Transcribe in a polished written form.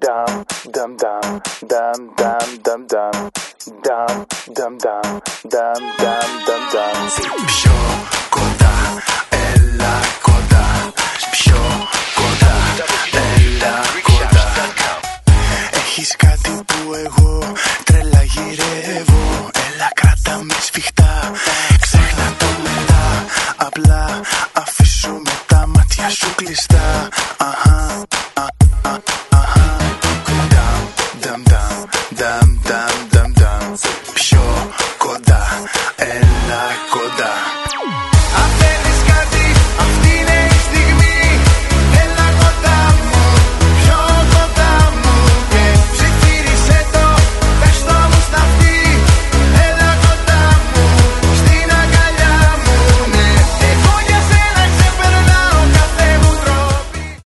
dum dum dum dum dum dum dum dum dum dum dum dum dum dum. Πιο κοντά, έλα κοντά. Πιο κοντά, έλα κοντά. Έχεις κάτι